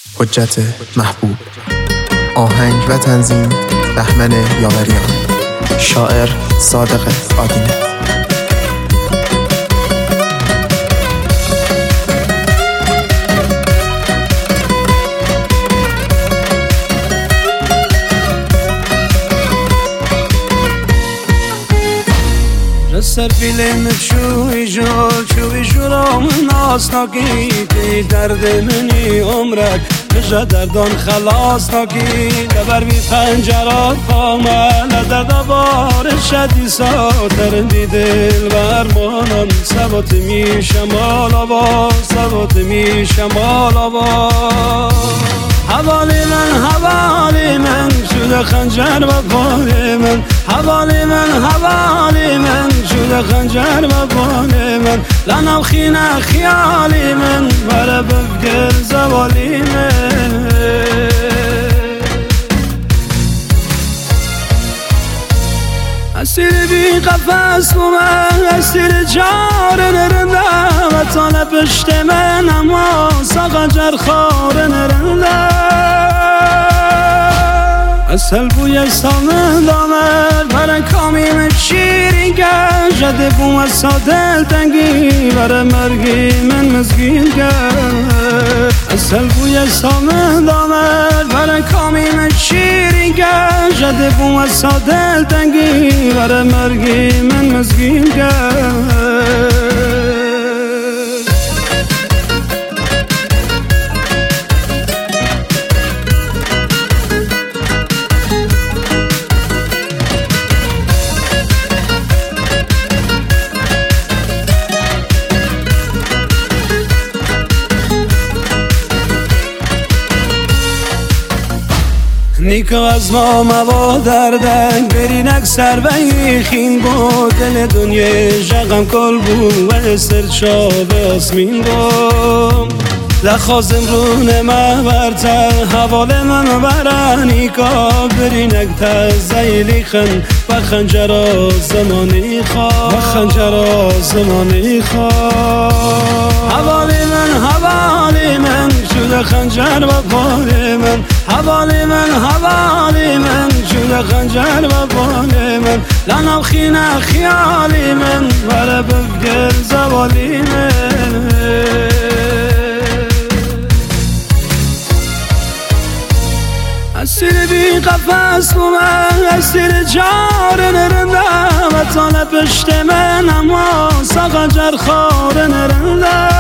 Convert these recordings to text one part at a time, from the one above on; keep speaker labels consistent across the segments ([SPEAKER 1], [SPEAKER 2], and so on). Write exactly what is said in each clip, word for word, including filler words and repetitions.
[SPEAKER 1] حجت محبوب. آهنگ و تنظیم بهمن یاوریان. شاعر صادق آدینه.
[SPEAKER 2] سرفیلم چوی جور چوی جورم ناس ناکی تی درد منی عمرک بجا دردان خلاص ناکی دبر بی پنجرات پامل درد بار شدی ساتر دی دل برمانم سبات می شمال آبا سبات می شمال آبا حوالی من حوالی من شده خنجر و پای من حوالی من حوالی من شده خنجر و پای من لنم خینه خیالی من بره بفگر زوالی من اسیر بی قفص من اسیر جار نرنده و تانه پشت من اما ساقا جرخار نرنده اصل بوی سامن دامر برن کامی من شیرین کن جده بوم سادل تنگی برن مرگی من مزگین کن اصل بوی سامن دامر برن کامی من شیرین کن جده بوم سادل تنگی برن مرگی من مزگین کن نیکو از ما موا دردن برینک سر بی خین بود دل دنیا جغم کل بود و سرچاب آسمین بود لخوازم رونه ما برتر حوال من برن نیکا برینک تزیلی خن و خنجر زمانی خواه و خنجر زمانی خواه حوالی من حوالی من شده خنجر و پای من حوالی من حوالی من شده خنجر و پای من لنم خینه خیالی من بره بفگر زوالی من اسیر بی قفص من اسیر جار نرنده و تانه پشت من اما ساقا جرخار نرنده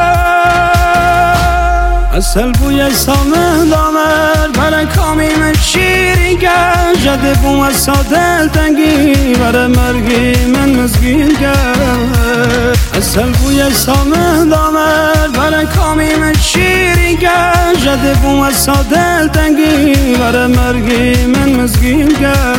[SPEAKER 2] اصل بوی سامن دامر برن کامی من شیرین کن جده بوم سادل تنگی برن مرگی من مزگین کن اصل بوی سامن دامر برن کامی من شیرین کن جده بوم سادل تنگی برن مرگی من مزگین کن